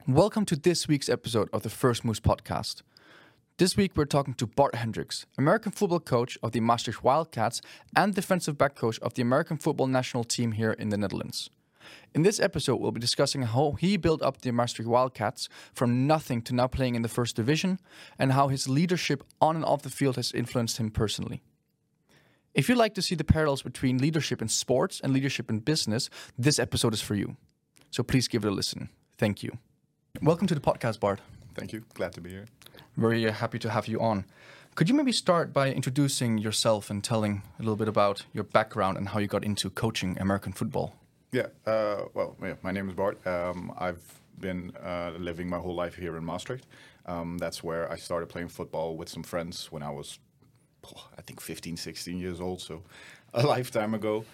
Welcome to this week's episode of the First Moves podcast. This week we're talking to Bart Hendricks, American football coach of the Maastricht Wildcats and defensive back coach of the American football national team here in the Netherlands. In this episode we'll be discussing how he built up the Maastricht Wildcats from nothing to now playing in the first division and how his leadership on and off the field has influenced him personally. If you'd like to see the parallels between leadership in sports and leadership in business, this episode is for you. So please give it a listen. Thank you. Welcome to the podcast, Bart. Thank you. Glad to be here. Very happy to have you on. Could you maybe start by introducing yourself and telling a little bit about your background and how you got into coaching American football? My name is Bart. I've been living my whole life here in Maastricht. That's where I started playing football with some friends when I was, I think, 15, 16 years old, so a lifetime ago.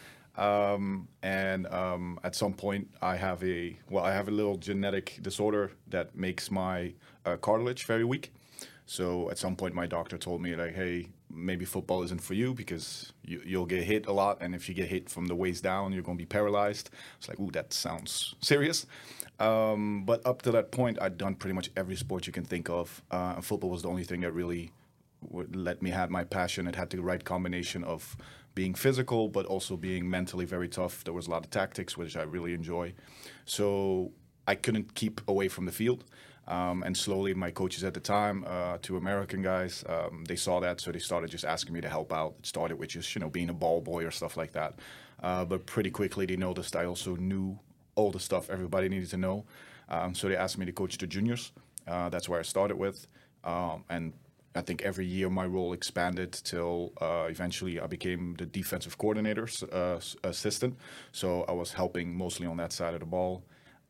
At some point, I have a little genetic disorder that makes my cartilage very weak. So at some point, my doctor told me, like, hey, maybe football isn't for you because you'll get hit a lot. And if you get hit from the waist down, you're going to be paralyzed. It's like, ooh, that sounds serious. But up to that point, I'd done pretty much every sport you can think of. And football was the only thing that really would let me have my passion. It had the right combination of being physical, but also being mentally very tough. There was a lot of tactics, which I really enjoy. So I couldn't keep away from the field. And slowly my coaches at the time, two American guys, they saw that. So they started just asking me to help out. It started with just, being a ball boy or stuff like that. But pretty quickly they noticed I also knew all the stuff everybody needed to know. So they asked me to coach the juniors. That's where I started with. And I think every year my role expanded till eventually I became the defensive coordinator's assistant. So I was helping mostly on that side of the ball.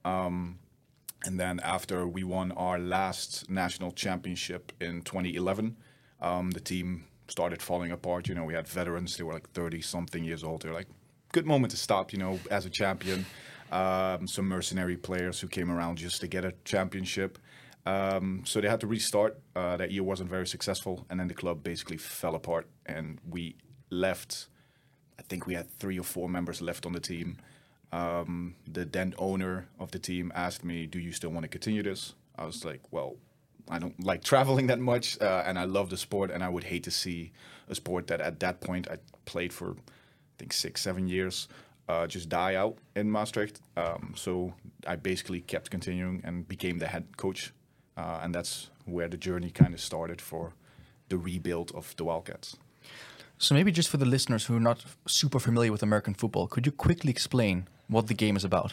And then after we won our last national championship in 2011, the team started falling apart. We had veterans. They were like 30-something years old. They're like, good moment to stop, as a champion. Some mercenary players who came around just to get a championship. So they had to restart. That year wasn't very successful. And then the club basically fell apart. And we left. I think we had 3 or 4 members left on the team. The then owner of the team asked me, do you still want to continue this? I was like, well, I don't like traveling that much, and I love the sport, and I would hate to see a sport that at that point I played for, I think, 6-7 years, just die out in Maastricht. So I basically kept continuing and became the head coach, and that's where the journey kind of started for the rebuild of the Wildcats. So maybe just for the listeners who are not super familiar with American football, could you quickly explain what the game is about?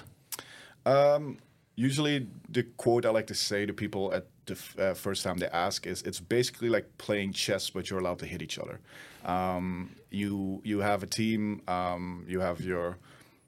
Usually the quote I like to say to people at the first time they ask is, it's basically like playing chess, but you're allowed to hit each other. You have a team, you have your...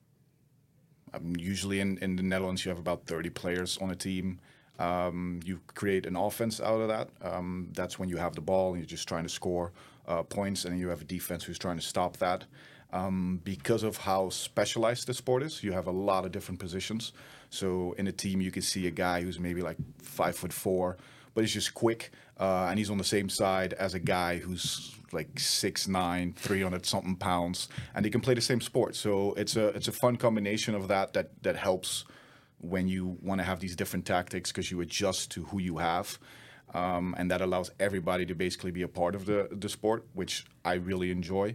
usually in the Netherlands you have about 30 players on a team. You create an offense out of that. That's when you have the ball and you're just trying to score points, and you have a defense who's trying to stop that. Because of how specialized the sport is, you have a lot of different positions. So in a team, you can see a guy who's maybe like 5'4", but he's just quick, and he's on the same side as a guy who's like 6'9", 300-something pounds, and they can play the same sport. So it's a fun combination of that helps when you want to have these different tactics because you adjust to who you have. And that allows everybody to basically be a part of the sport, which I really enjoy.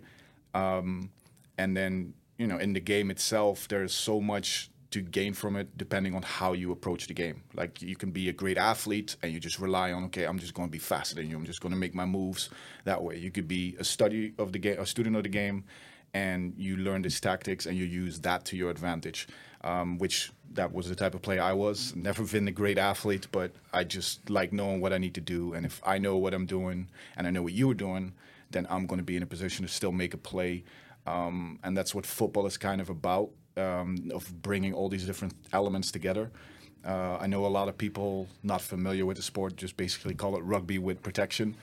And then, in the game itself, there's so much to gain from it depending on how you approach the game. Like, you can be a great athlete and you just rely on, okay, I'm just going to be faster than you. I'm just going to make my moves that way. You could be a student of the game, and you learn these tactics and you use that to your advantage, which that was the type of player I was. Never been a great athlete, but I just like knowing what I need to do. And if I know what I'm doing and I know what you're doing, then I'm going to be in a position to still make a play. And that's what football is kind of about, of bringing all these different elements together. I know a lot of people not familiar with the sport just basically call it rugby with protection.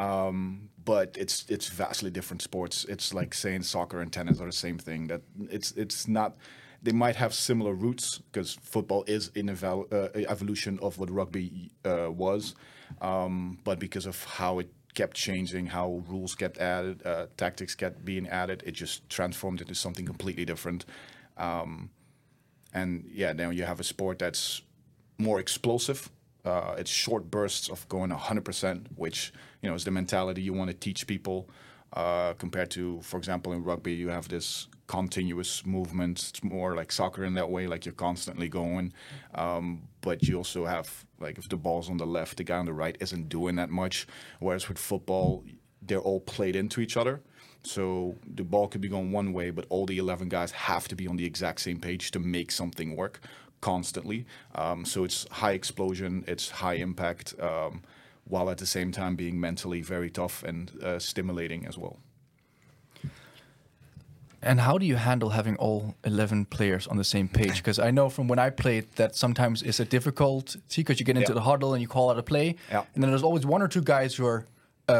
But it's vastly different sports. It's like saying soccer and tennis are the same thing. That it's not. They might have similar roots because football is an evolution of what rugby was, but because of how it kept changing, how rules kept added, tactics kept being added, it just transformed into something completely different. And yeah, now you have a sport that's more explosive. It's short bursts of going 100%, which is the mentality you want to teach people. Compared to, for example, in rugby, you have this continuous movement. It's more like soccer in that way, like you're constantly going. But you also have, like, if the ball's on the left, the guy on the right isn't doing that much. Whereas with football, they're all played into each other. So the ball could be going one way, but all the 11 guys have to be on the exact same page to make something work constantly. So it's high explosion, it's high impact, while at the same time being mentally very tough and stimulating as well. And how do you handle having all 11 players on the same page? Because I know from when I played that sometimes it's a difficulty because you get into the huddle and you call out a play. Yeah. And then there's always one or two guys who are,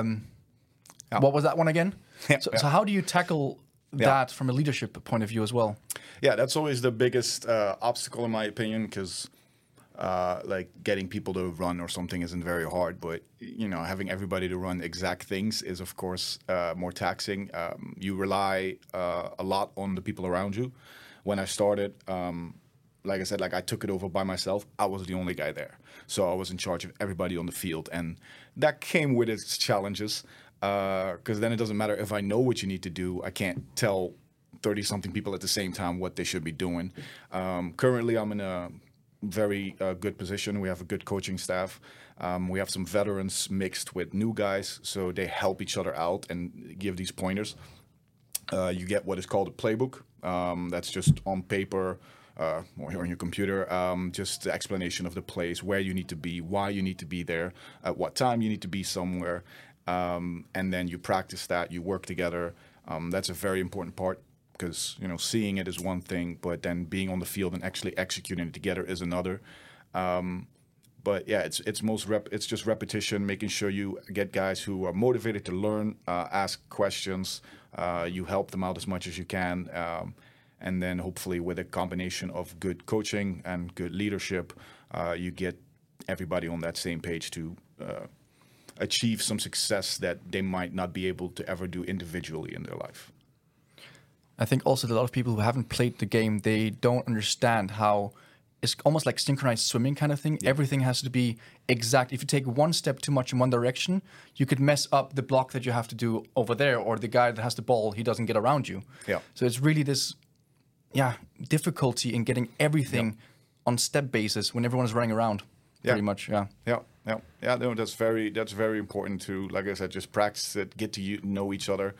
what was that one again? So how do you tackle that from a leadership point of view as well? Yeah, that's always the biggest obstacle in my opinion, because like getting people to run or something isn't very hard, but having everybody to run exact things is of course more taxing. You rely a lot on the people around you. When I started, like I said, like I took it over by myself. I was the only guy there, so I was in charge of everybody on the field, and that came with its challenges. Because then it doesn't matter if I know what you need to do. I can't tell 30-something people at the same time what they should be doing. Currently, I'm in a very good position. We have a good coaching staff. We have some veterans mixed with new guys, so they help each other out and give these pointers. You get what is called a playbook. That's just on paper or on your computer, just the explanation of the plays, where you need to be, why you need to be there, at what time you need to be somewhere. And then you practice that, you work together. That's a very important part, because seeing it is one thing, but then being on the field and actually executing it together is another. But yeah, it's just repetition, making sure you get guys who are motivated to learn, ask questions. You help them out as much as you can, and then hopefully with a combination of good coaching and good leadership, you get everybody on that same page to achieve some success that they might not be able to ever do individually in their life. I think also that a lot of people who haven't played the game, they don't understand how it's almost like synchronized swimming kind of thing. Yeah. Everything has to be exact. If you take one step too much in one direction, you could mess up the block that you have to do over there, or the guy that has the ball, he doesn't get around you. Yeah. So it's really this difficulty in getting everything on step basis when everyone is running around. Pretty much, yeah. No, that's very important to, like I said, just practice it, get to know each other.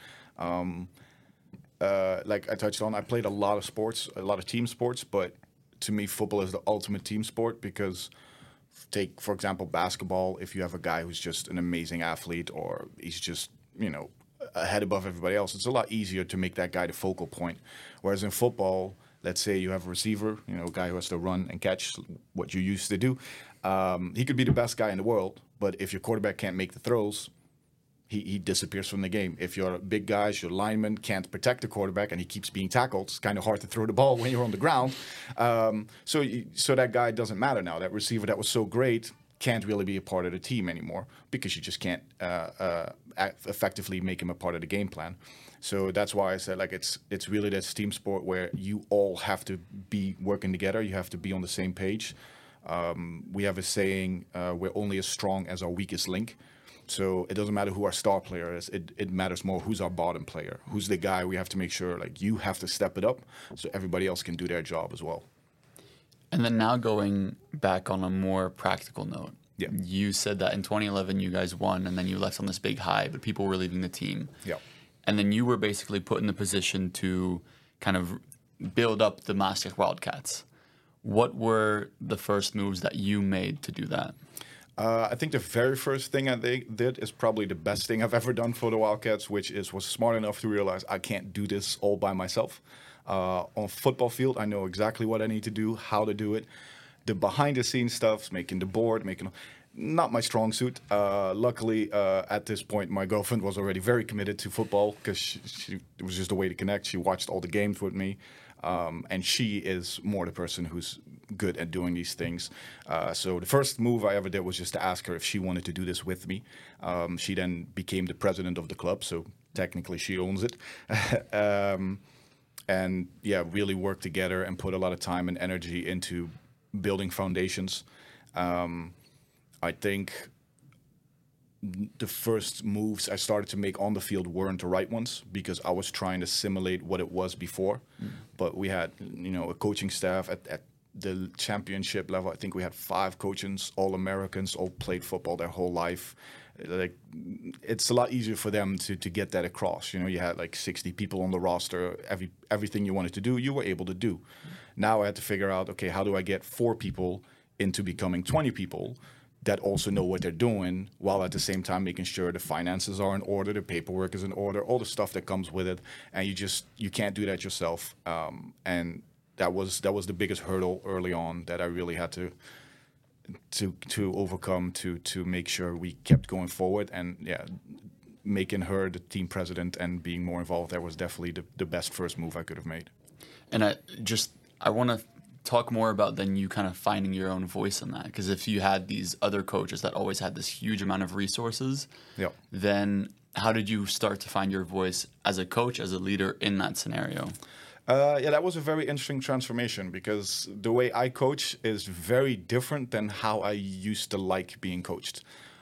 Like I touched on, I played a lot of sports, a lot of team sports, but to me, football is the ultimate team sport, because take, for example, basketball. If you have a guy who's just an amazing athlete, or he's just, ahead above everybody else, it's a lot easier to make that guy the focal point. Whereas in football, let's say you have a receiver, a guy who has to run and catch, what you used to do. He could be the best guy in the world, but if your quarterback can't make the throws, he disappears from the game. If your big guys, your lineman can't protect the quarterback and he keeps being tackled, it's kind of hard to throw the ball when you're on the ground. So that guy doesn't matter now. That receiver that was so great can't really be a part of the team anymore, because you just can't effectively make him a part of the game plan. So that's why I said, like, it's really this team sport where you all have to be working together. You have to be on the same page. We have a saying, we're only as strong as our weakest link. So it doesn't matter who our star player is. It matters more who's our bottom player. Who's the guy we have to make sure, like, you have to step it up so everybody else can do their job as well. And then now going back on a more practical note, you said that in 2011 you guys won, and then you left on this big high, but people were leaving the team. Yeah. And then you were basically put in the position to kind of build up the Maastricht Wildcats. What were the first moves that you made to do that? I think the very first thing I did is probably the best thing I've ever done for the Wildcats, which was smart enough to realize I can't do this all by myself. On a football field, I know exactly what I need to do, how to do it. The behind-the-scenes stuff, making the board, not my strong suit. Luckily, at this point, my girlfriend was already very committed to football, because it was just a way to connect. She watched all the games with me. And she is more the person who's good at doing these things. So the first move I ever did was just to ask her if she wanted to do this with me. She then became the president of the club, so technically she owns it. And really worked together and put a lot of time and energy into building foundations. I think the first moves I started to make on the field weren't the right ones because I was trying to simulate what it was before. But we had, a coaching staff at the championship level. I think we had 5 coaches, all Americans, all played football their whole life. Like, it's a lot easier for them to get that across. You had like 60 people on the roster. Everything you wanted to do, you were able to do. Now I had to figure out, okay, how do I get 4 people into becoming 20 people that also know what they're doing, while at the same time making sure the finances are in order, the paperwork is in order, all the stuff that comes with it, and you can't do that yourself. And that was the biggest hurdle early on that I really had to overcome to make sure we kept going forward. And making her the team president and being more involved, that was definitely the best first move I could have made. And I want to talk more about then you kind of finding your own voice in that, because if you had these other coaches that always had this huge amount of resources, then how did you start to find your voice as a coach, as a leader in that scenario? That was a very interesting transformation because the way I coach is very different than how I used to like being coached.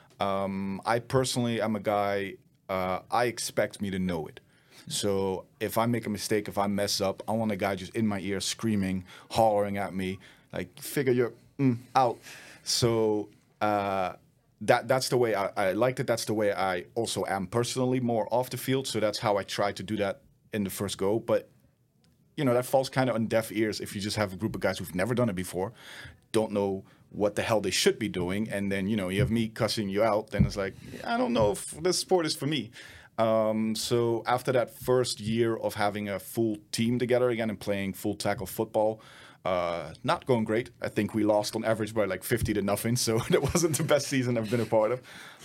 I personally am a guy, I expect me to know it. So if I make a mistake, if I mess up, I want a guy just in my ear screaming, hollering at me, like, figure you're out. So that's the way I liked it. That's the way I also am personally more off the field. So that's how I try to do that in the first go. But, that falls kind of on deaf ears if you just have a group of guys who've never done it before, don't know what the hell they should be doing. And then, you have me cussing you out. Then it's like, I don't know if this sport is for me. So after that first year of having a full team together again and playing full tackle football, not going great. I think we lost on average by like 50-0. So that wasn't the best season I've been a part of.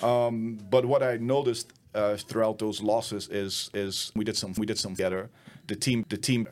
But what I noticed throughout those losses is we did some together. The team.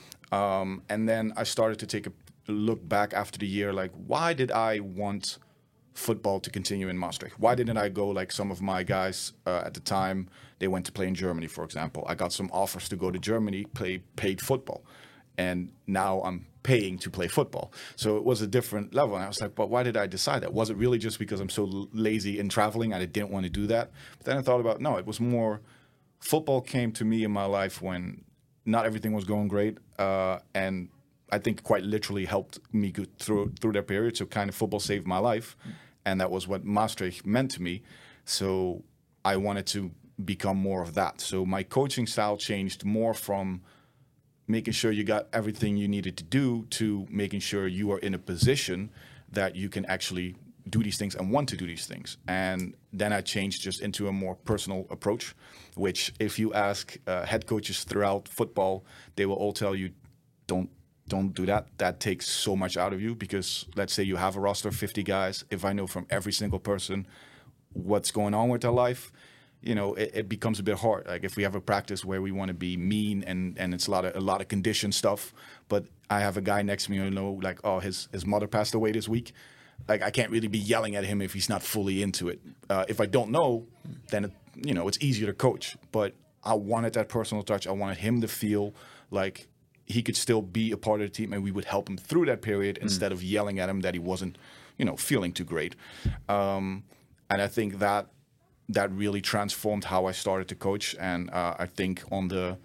And then I started to take a look back after the year, like, why did I want football to continue in Maastricht? Why didn't I go like some of my guys at the time? They went to play in Germany, for example. I got some offers to go to Germany, play paid football. And now I'm paying to play football. So it was a different level. And I was like, but why did I decide that? Was it really just because I'm so lazy in traveling and I didn't want to do that? But then I thought about, no, it was more football came to me in my life when not everything was going great. And I think quite literally helped me go through that period. So kind of football saved my life. And that was what Maastricht meant to me. So I wanted to become more of that. So my coaching style changed more from making sure you got everything you needed to do to making sure you are in a position that you can actually do these things and want to do these things. And then I changed just into a more personal approach, which if you ask head coaches throughout football, they will all tell you, don't do that. That takes so much out of you because let's say you have a roster of 50 guys. If I know from every single person what's going on with their life, it becomes a bit hard. Like if we have a practice where we want to be mean and it's a lot of condition stuff, but I have a guy next to me who like, oh, his mother passed away this week. Like I can't really be yelling at him if he's not fully into it. If I don't know, then it's easier to coach. But I wanted that personal touch. I wanted him to feel like he could still be a part of the team and we would help him through that period instead of yelling at him that he wasn't, feeling too great. And I think that really transformed how I started to coach. And I think on the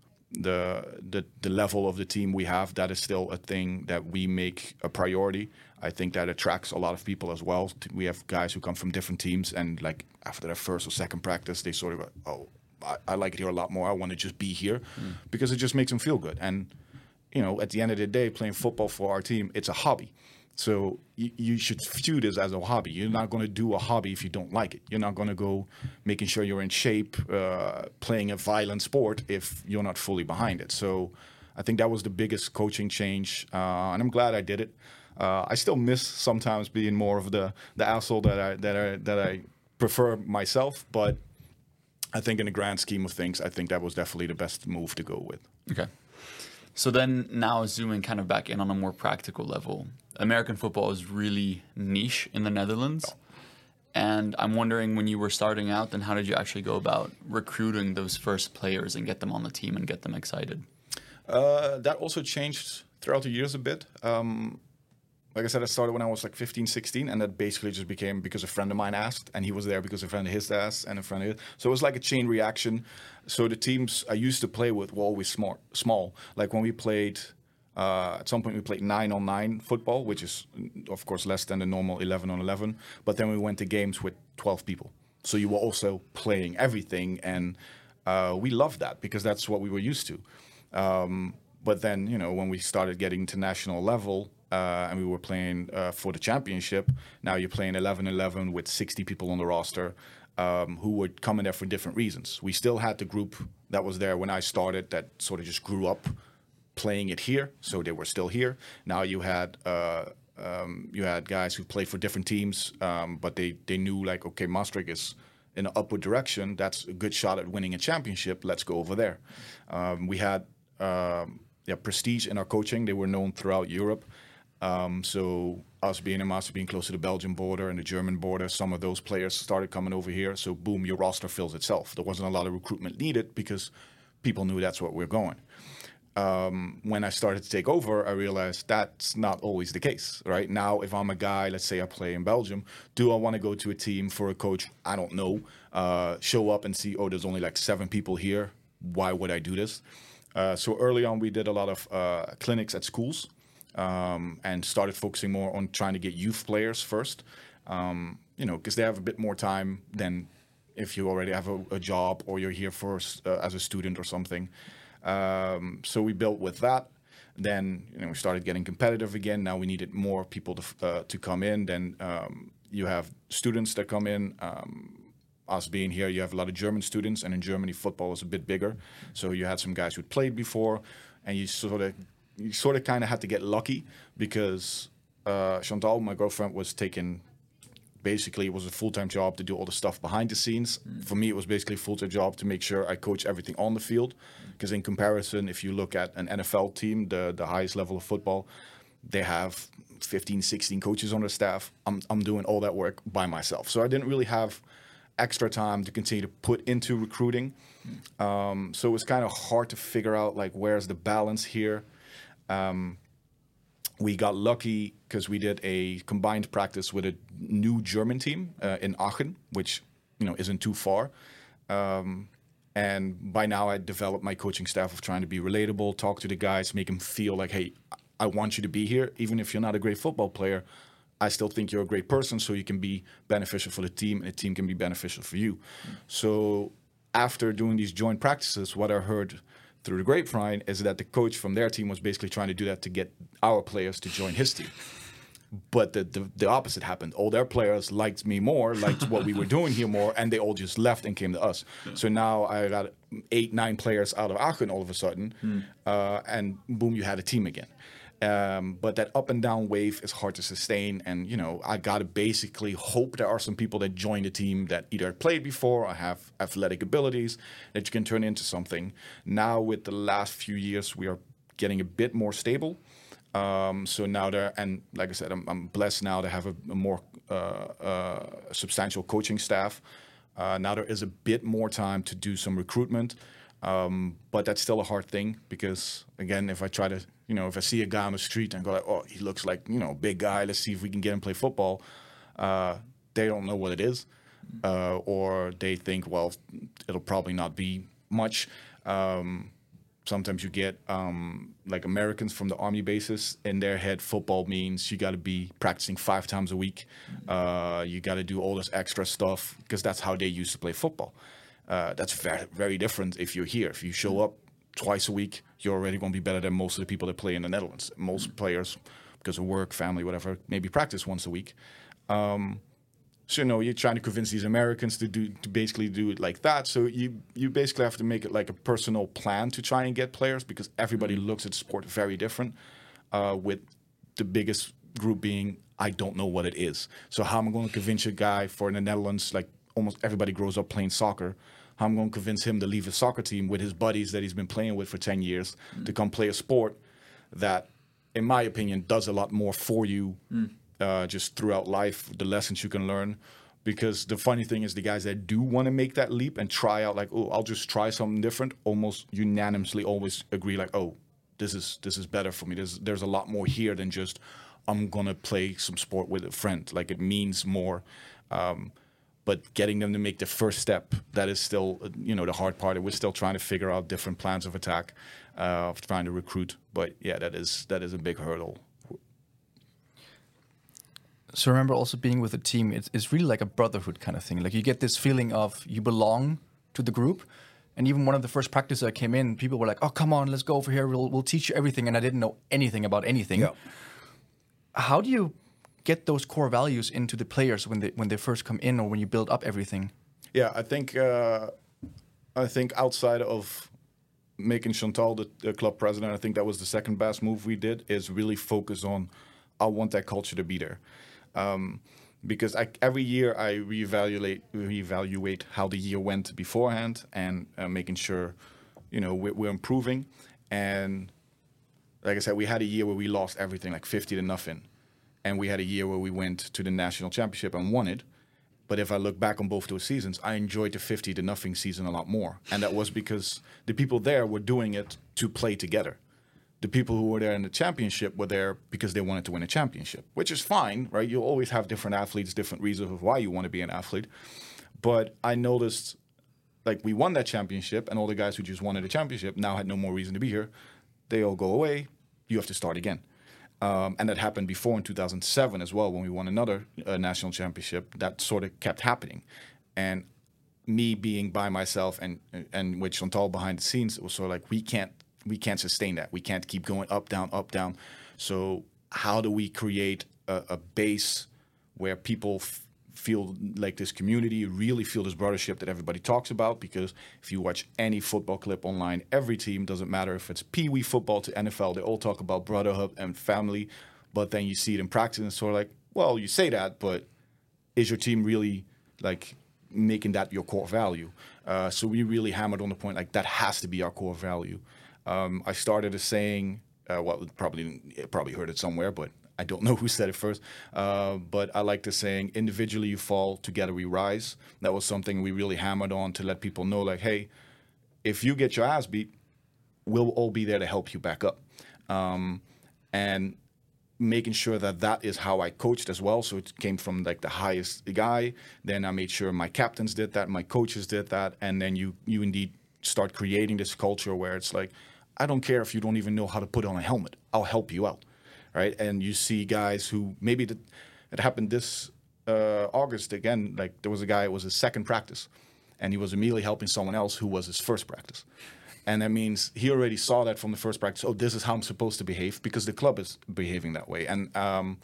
level of the team we have, that is still a thing that we make a priority. I think that attracts a lot of people as well. We have guys who come from different teams and like after their first or second practice, they sort of, oh, I like it here a lot more. I want to just be here because it just makes them feel good. And, at the end of the day, playing football for our team, it's a hobby. So you should view this as a hobby. You're not going to do a hobby if you don't like it. You're not going to go making sure you're in shape, playing a violent sport if you're not fully behind it. So I think that was the biggest coaching change, and I'm glad I did it. I still miss sometimes being more of the asshole that I prefer myself, but I think in the grand scheme of things, I think that was definitely the best move to go with. Okay. So then now zooming kind of back in on a more practical level, American football is really niche in the Netherlands. Oh. And I'm wondering, when you were starting out, then how did you actually go about recruiting those first players and get them on the team and get them excited? That also changed throughout the years a bit. like I said, I started when I was like 15, 16, and that basically just became because a friend of mine asked, and he was there because a friend of his asked, and a friend of his. So it was like a chain reaction. So the teams I used to play with were always small. Like when we played, at some point we played 9-on-9 football, which is, of course, less than the normal 11-on-11. But then we went to games with 12 people. So you were also playing everything, and we loved that because that's what we were used to. But then, you know, when we started getting to national level, and we were playing for the championship, now you're playing 11-11 with 60 people on the roster who would come in there for different reasons. We still had the group that was there when I started that sort of just grew up playing it here, so they were still here. Now you had guys who played for different teams, but they knew, like, okay, Maastricht is in an upward direction. That's a good shot at winning a championship. Let's go over there. We had prestige in our coaching. They were known throughout Europe. So us being in Maastricht, being close to the Belgian border and the German border, some of those players started coming over here. So boom, your roster fills itself. There wasn't a lot of recruitment needed because people knew that's where we're going. When I started to take over, I realized that's not always the case, right? Now, if I'm a guy, let's say I play in Belgium, do I want to go to a team for a coach? I don't know. Show up and see, oh, there's only like 7 people here. Why would I do this? So early on, we did a lot of clinics at schools. And started focusing more on trying to get youth players first, because they have a bit more time than if you already have a job or you're here for as a student or something. So we built with that. Then we started getting competitive again. Now we needed more people to come in. Then you have students that come in. Us being here, you have a lot of German students, and in Germany football is a bit bigger. So you had some guys who'd played before, and you sort of kind of had to get lucky because Chantal, my girlfriend, was taking, basically it was a full-time job to do all the stuff behind the scenes. For me, it was basically a full-time job to make sure I coach everything on the field. Because in comparison, if you look at an NFL team, the highest level of football, they have 15, 16 coaches on their staff. I'm doing all that work by myself. So I didn't really have extra time to continue to put into recruiting. So it was kind of hard to figure out, like, where's the balance here. We got lucky because we did a combined practice with a new German team in Aachen, which isn't too far. And by now I developed my coaching staff of trying to be relatable, talk to the guys, make them feel like, hey, I want you to be here. Even if you're not a great football player, I still think you're a great person, so you can be beneficial for the team, and the team can be beneficial for you. So after doing these joint practices, what I heard through the grapevine is that the coach from their team was basically trying to do that to get our players to join his team. But the opposite happened. All their players liked me more, liked what we were doing here more, and they all just left and came to us. Yeah. So now I got 8-9 players out of Aachen all of a sudden, and boom, you had a team again. But that up and down wave is hard to sustain, and I gotta basically hope there are some people that join the team that either played before or have athletic abilities that you can turn into something. Now with the last few years, we are getting a bit more stable. So now and like I said, I'm blessed now to have a more substantial coaching staff. Now there is a bit more time to do some recruitment. But that's still a hard thing because, again, if I try to, if I see a guy on the street and go like, oh, he looks like, big guy, let's see if we can get him to play football, they don't know what it is. Or they think, well, it'll probably not be much. Sometimes you get like Americans from the army bases. In their head, football means you got to be practicing 5 times a week. You got to do all this extra stuff because that's how they used to play football. That's very, very different if you're here. If you show up twice a week, you're already going to be better than most of the people that play in the Netherlands. Most players, because of work, family, whatever, maybe practice once a week. So you're trying to convince these Americans to basically do it like that. So you basically have to make it like a personal plan to try and get players because everybody looks at sport very different. With the biggest group being, I don't know what it is. So how am I going to convince a guy for in the Netherlands, like almost everybody grows up playing soccer, how am I going to convince him to leave his soccer team with his buddies that he's been playing with for 10 years to come play a sport that, in my opinion, does a lot more for you just throughout life, the lessons you can learn. Because the funny thing is the guys that do want to make that leap and try out like, oh, I'll just try something different, almost unanimously always agree like, oh, this is better for me. There's a lot more here than just, I'm going to play some sport with a friend. Like, it means more. But getting them to make the first step, that is still, the hard part. We're still trying to figure out different plans of attack, trying to recruit. But yeah, that is a big hurdle. So I remember also being with a team, it's really like a brotherhood kind of thing. Like, you get this feeling of you belong to the group. And even one of the first practices I came in, people were like, oh, come on, let's go over here. We'll teach you everything. And I didn't know anything about anything. Yeah. How do you get those core values into the players when they first come in, or when you build up everything? Yeah, I think outside of making Chantal the club president, I think that was the second best move we did, is really focus on, I want that culture to be there. Because every year I reevaluate how the year went beforehand, and making sure, we're improving. And like I said, we had a year where we lost everything, like 50-0. And we had a year where we went to the national championship and won it. But if I look back on both those seasons, I enjoyed the 50-0 season a lot more. And that was because the people there were doing it to play together. The people who were there in the championship were there because they wanted to win a championship, which is fine, right? You'll always have different athletes, different reasons of why you want to be an athlete. But I noticed, like, we won that championship, and all the guys who just wanted a championship now had no more reason to be here. They all go away. You have to start again. And that happened before in 2007 as well, when we won another national championship. That sort of kept happening. And me being by myself and with Chantal behind the scenes, it was sort of like, we can't sustain that. We can't keep going up, down. So how do we create a base where people feel like this community, really feel this brothership that everybody talks about? Because if you watch any football clip online, every team, doesn't matter if it's Pee-wee football to NFL, they all talk about brotherhood and family. But then you see it in practice, and it's sort of like, well, you say that, but is your team really, like, making that your core value? So we really hammered on the point, like, that has to be our core value. I started a saying, probably heard it somewhere, but I don't know who said it first. But I like the saying, individually you fall, together we rise. That was something we really hammered on to let people know, like, hey, if you get your ass beat, we'll all be there to help you back up. And making sure that is how I coached as well. So it came from, like, the highest guy. Then I made sure my captains did that, my coaches did that. And then you indeed start creating this culture where it's like, I don't care if you don't even know how to put on a helmet. I'll help you out, right? And you see guys who maybe it happened this August again. Like, there was a guy, it was his second practice, and he was immediately helping someone else who was his first practice. And that means he already saw that from the first practice. Oh, this is how I'm supposed to behave, because the club is behaving that way. And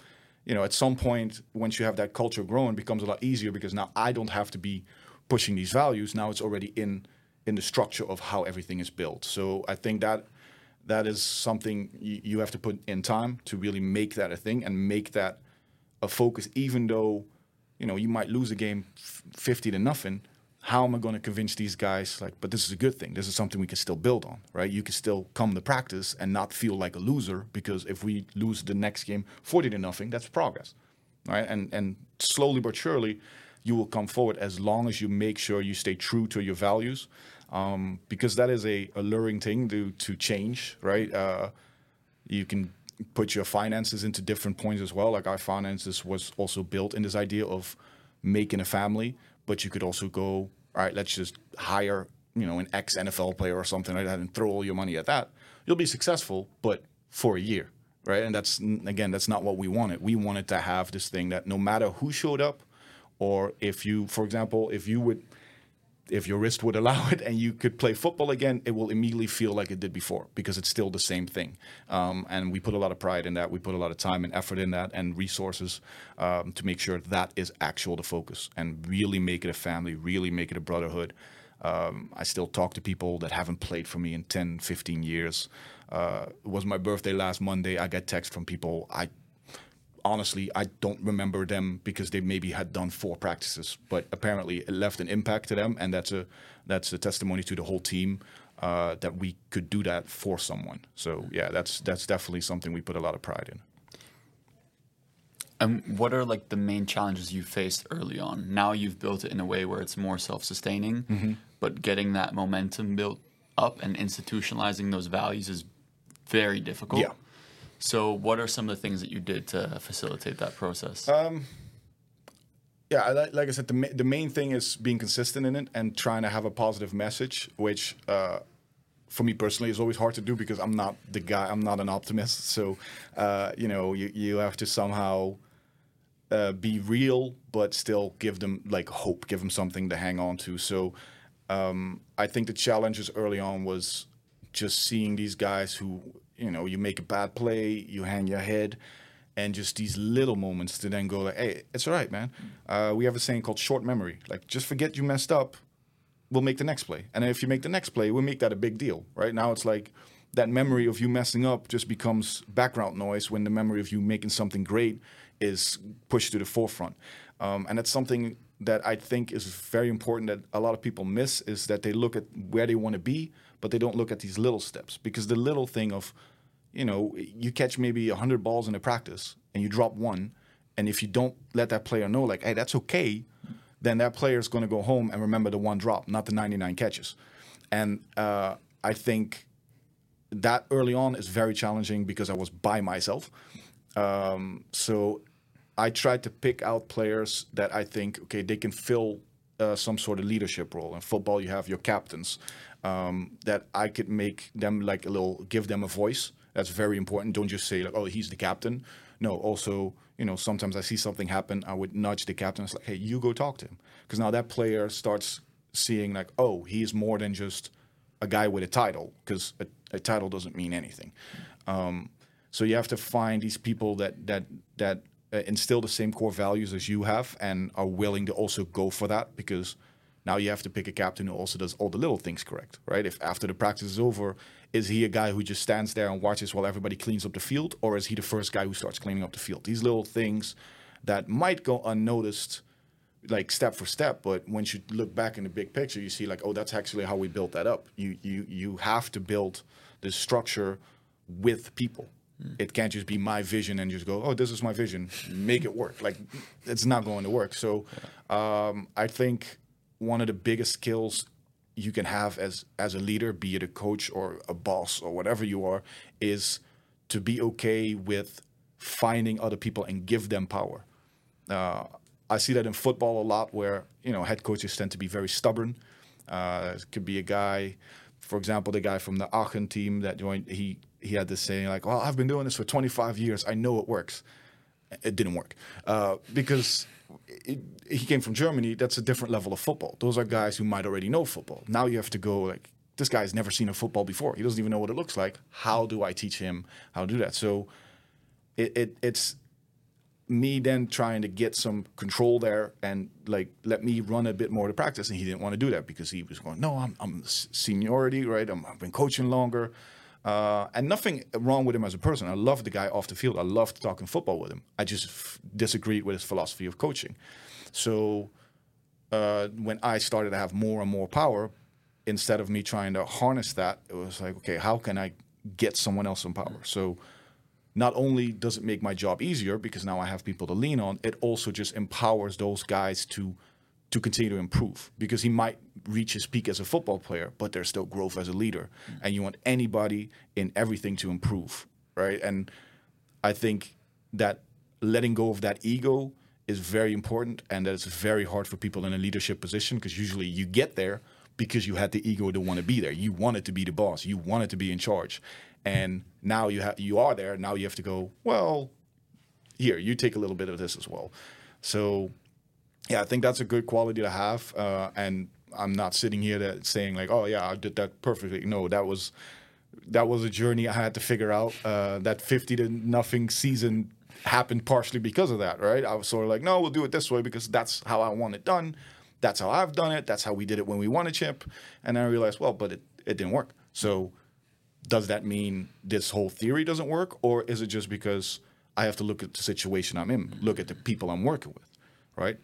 at some point, once you have that culture growing, it becomes a lot easier, because now I don't have to be pushing these values. Now it's already in the structure of how everything is built. So I think that is something you have to put in time to really make that a thing and make that a focus, even though, you might lose a game 50-0. How am I going to convince these guys, like, but this is a good thing. This is something we can still build on, right? You can still come to practice and not feel like a loser, because if we lose the next game 40-0, that's progress, right? And slowly but surely, you will come forward, as long as you make sure you stay true to your values. Because that is a alluring thing to change, right? You can put your finances into different points as well. Like, our finances was also built in this idea of making a family, but you could also go, all right, let's just hire, an ex-NFL player or something like that and throw all your money at that. You'll be successful, but for a year, right? And that's not what we wanted. We wanted to have this thing that no matter who showed up, or if you, for example, if your wrist would allow it and you could play football again, it will immediately feel like it did before, because it's still the same thing. And we put a lot of pride in that. We put a lot of time and effort in that, and resources to make sure that is the focus, and really make it a family, really make it a brotherhood. I still talk to people that haven't played for me in 10, 15 years. It was my birthday last Monday. I got text from people. Honestly, I don't remember them, because they maybe had done 4 practices, but apparently it left an impact to them, and that's a testimony to the whole team that we could do that for someone. So yeah, that's definitely something we put a lot of pride in. And what are, like, the main challenges you faced early on? Now you've built it in a way where it's more self-sustaining, but getting that momentum built up and institutionalizing those values is very difficult. Yeah. So what are some of the things that you did to facilitate that process? Yeah, like I said, the main thing is being consistent in it and trying to have a positive message, which for me personally is always hard to do because I'm not the guy. I'm not an optimist. So, you have to somehow be real, but still give them like hope, give them something to hang on to. So I think the challenges early on was just seeing these guys who, you make a bad play, you hang your head, and just these little moments to then go like, hey, it's all right, man. We have a saying called short memory. Like, just forget you messed up. We'll make the next play. And if you make the next play, we'll make that a big deal, right? Now it's like that memory of you messing up just becomes background noise when the memory of you making something great is pushed to the forefront. And that's something that I think is very important that a lot of people miss, is that they look at where they want to be, but they don't look at these little steps. Because the little thing of, you catch maybe 100 balls in a practice and you drop one, and if you don't let that player know, like, hey, that's okay, then that player is going to go home and remember the one drop, not the 99 catches. And I think that early on is very challenging because I was by myself. So I tried to pick out players that I think, okay, they can fill some sort of leadership role. In football, you have your captains, that I could make them like give them a voice. That's very important. Don't just say like, oh, he's the captain. No, also, sometimes I see something happen, I would nudge the captain. It's like, hey, you go talk to him. Because now that player starts seeing like, oh, he's more than just a guy with a title, because a title doesn't mean anything. So you have to find these people that instill the same core values as you have and are willing to also go for that, because now you have to pick a captain who also does all the little things correct, right? If after the practice is over, is he a guy who just stands there and watches while everybody cleans up the field, or is he the first guy who starts cleaning up the field? These little things that might go unnoticed, like step for step, but once you look back in the big picture, you see like, oh, that's actually how we built that up. You have to build this structure with people. It can't just be my vision and just go, oh, this is my vision, make it work. Like, it's not going to work. So I think one of the biggest skills you can have as a leader, be it a coach or a boss or whatever you are, is to be okay with finding other people and give them power. I see that in football a lot, where head coaches tend to be very stubborn. It could be a guy, for example, the guy from the Aachen team that joined. He had this saying like, "Well, I've been doing this for 25 years. I know it works." It didn't work because he came from Germany. That's a different level of football. Those are guys who might already know football. Now you have to go like, this guy's never seen a football before. He doesn't even know what it looks like. How do I teach him how to do that? So it's me then trying to get some control there and like let me run a bit more to practice. And he didn't want to do that because he was going, no, I'm seniority, right? I've been coaching longer. And nothing wrong with him as a person. I love the guy off the field. I loved talking football with him. I just disagreed with his philosophy of coaching. So when I started to have more and more power, instead of me trying to harness that, it was like, okay, how can I get someone else some power? So not only does it make my job easier because now I have people to lean on, it also just empowers those guys to continue to improve, because he might reach his peak as a football player, but there's still growth as a leader. And you want anybody in everything to improve, right? And I think that letting go of that ego is very important, and that it's very hard for people in a leadership position, because usually you get there because you had the ego to want to be there. You wanted to be the boss. You wanted to be in charge. And now you are there. Now you have to go, well, here, you take a little bit of this as well. So yeah, I think that's a good quality to have. And I'm not sitting here saying like, oh yeah, I did that perfectly. No, that was a journey I had to figure out. That 50-0 season happened partially because of that, right? I was sort of like, no, we'll do it this way because that's how I want it done. That's how I've done it. That's how we did it when we won a chip. And then I realized, well, but it didn't work. So does that mean this whole theory doesn't work? Or is it just because I have to look at the situation I'm in, look at the people I'm working with? Right?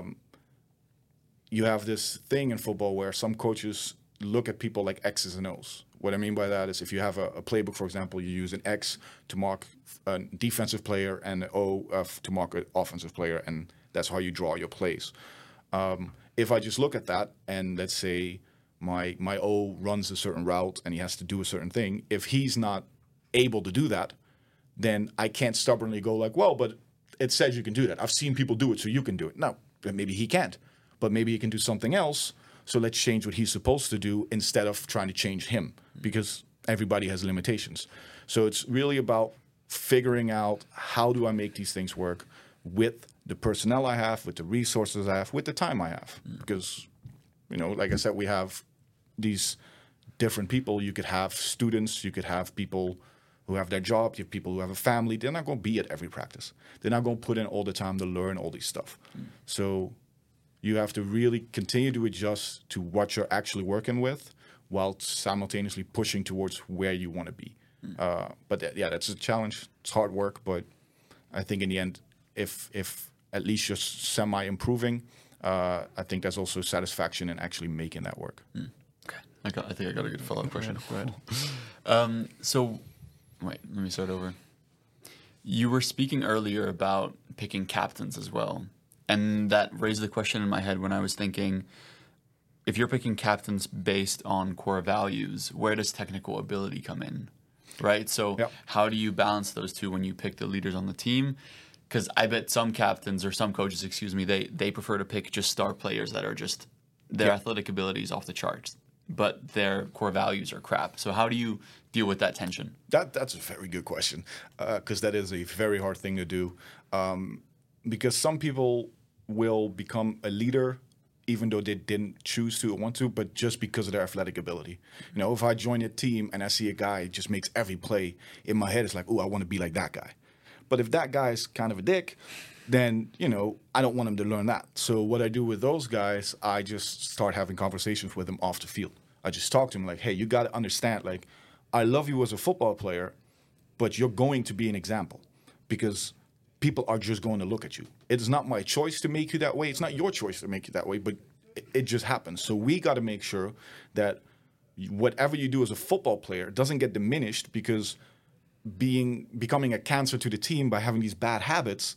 You have this thing in football where some coaches look at people like X's and O's. What I mean by that is if you have a playbook, for example, you use an X to mark a defensive player and an O to mark an offensive player, and that's how you draw your plays. If I just look at that and let's say my O runs a certain route and he has to do a certain thing, if he's not able to do that, then I can't stubbornly go like, well, but it says you can do that. I've seen people do it, so you can do it. No, maybe he can't, but maybe he can do something else. So let's change what he's supposed to do instead of trying to change him, because everybody has limitations. So it's really about figuring out, how do I make these things work with the personnel I have, with the resources I have, with the time I have. Because, like I said, we have these different people. You could have students, you could have people who have their job, you have people who have a family. They're not going to be at every practice. They're not going to put in all the time to learn all these stuff. So you have to really continue to adjust to what you're actually working with while simultaneously pushing towards where you want to be. But that's a challenge. It's hard work, but I think in the end, if at least you're semi-improving, I think there's also satisfaction in actually making that work. Okay. I think I got a good follow-up question. Go ahead. So, wait, let me start over. You were speaking earlier about picking captains as well, and that raised the question in my head when I was thinking, if you're picking captains based on core values, where does technical ability come in? Right? So how do you balance those two when you pick the leaders on the team? Because I bet some captains or some coaches, they prefer to pick just star players that are just their athletic abilities off the charts, but their core values are crap. So how do you deal with that tension? That's a very good question, because that is a very hard thing to do. Because some people will become a leader even though they didn't choose to or want to, but just because of their athletic ability. If I join a team and I see a guy who just makes every play, in my head it's like, oh, I want to be like that guy. But if that guy's kind of a dick, then, I don't want him to learn that. So what I do with those guys, I just start having conversations with them off the field. I just talk to them like, hey, you got to understand, like, I love you as a football player, but you're going to be an example because people are just going to look at you. It is not my choice to make you that way. It's not your choice to make you that way, but it just happens. So we got to make sure that whatever you do as a football player doesn't get diminished because becoming a cancer to the team by having these bad habits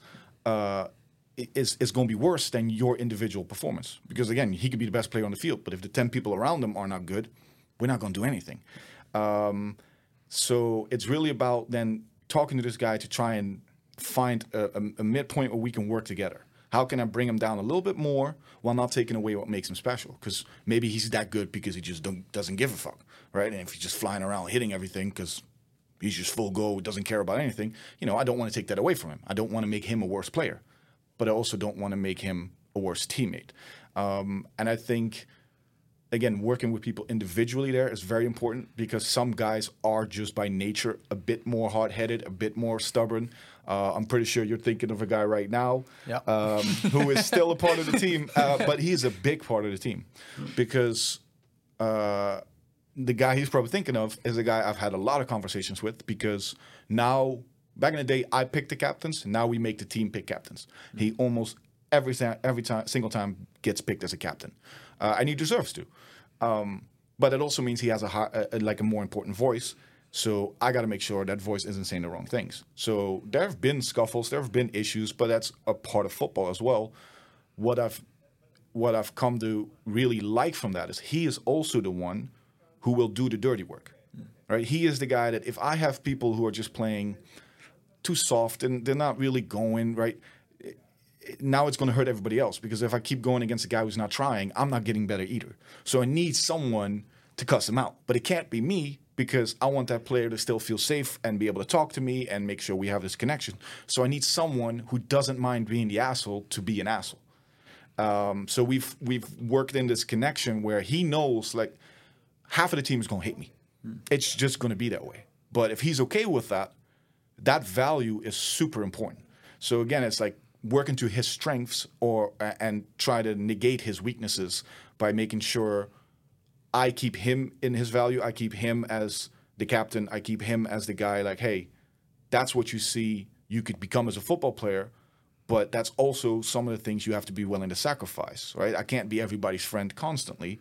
is going to be worse than your individual performance. Because, again, he could be the best player on the field, but if the 10 people around him are not good, we're not going to do anything. So it's really about then talking to this guy to try and find a midpoint where we can work together. How can I bring him down a little bit more while not taking away what makes him special? Because maybe he's that good because he just doesn't give a fuck, right? And if he's just flying around hitting everything because he's just full go, doesn't care about anything, I don't want to take that away from him. I don't want to make him a worse player, but I also don't want to make him a worse teammate. And I think, again, working with people individually there is very important because some guys are just by nature a bit more hard-headed, a bit more stubborn. I'm pretty sure you're thinking of a guy right now who is still a part of the team, but he's a big part of the team because the guy he's probably thinking of is a guy I've had a lot of conversations with because now, back in the day, I picked the captains. Now we make the team pick captains. He almost every single time gets picked as a captain, and he deserves to. But it also means he has a more important voice. So I got to make sure that voice isn't saying the wrong things. So there have been scuffles, there have been issues, but that's a part of football as well. What I've come to really like from that is he is also the one who will do the dirty work, right? He is the guy that if I have people who are just playing too soft and they're not really going, right, now it's going to hurt everybody else because if I keep going against a guy who's not trying, I'm not getting better either. So I need someone to cuss him out. But it can't be me because I want that player to still feel safe and be able to talk to me and make sure we have this connection. So I need someone who doesn't mind being the asshole to be an asshole. So we've worked in this connection where he knows, like, half of the team is going to hate me. It's just going to be that way. But if he's okay with that, that value is super important. So again, it's like working to his strengths and try to negate his weaknesses by making sure I keep him in his value. I keep him as the captain. I keep him as the guy like, hey, that's what you see you could become as a football player, but that's also some of the things you have to be willing to sacrifice, right? I can't be everybody's friend constantly.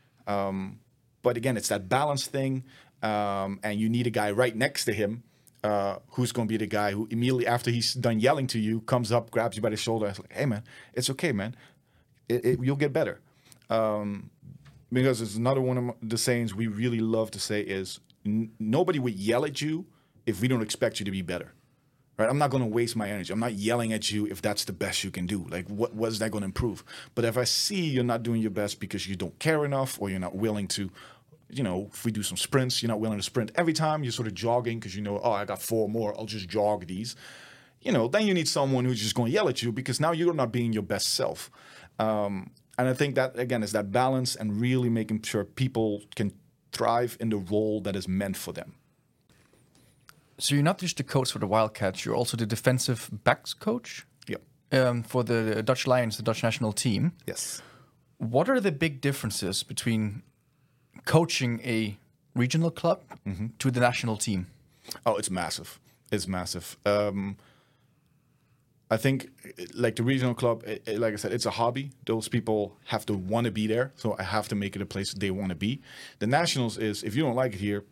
But again, it's that balance thing, and you need a guy right next to him who's going to be the guy who immediately after he's done yelling to you, comes up, grabs you by the shoulder, and is like, hey, man, it's okay, man. You'll get better. Because it's another one of the sayings we really love to say is nobody would yell at you if we don't expect you to be better. right? I'm not going to waste my energy. I'm not yelling at you if that's the best you can do. Like, what is that going to improve? But if I see you're not doing your best because you don't care enough, or you're not willing to, if we do some sprints, you're not willing to sprint every time, you're sort of jogging because I got 4 more, I'll just jog these. Then you need someone who's just going to yell at you because now you're not being your best self. And I think that, again, is that balance and really making sure people can thrive in the role that is meant for them. So you're not just the coach for the Wildcats, you're also the defensive backs coach? Yep. For the Dutch Lions, the Dutch national team. Yes. What are the big differences between coaching a regional club to the national team? Oh, it's massive. It's massive. I think, like the regional club, like I said, it's a hobby. Those people have to want to be there, so I have to make it a place they want to be. The nationals is, if you don't like it here,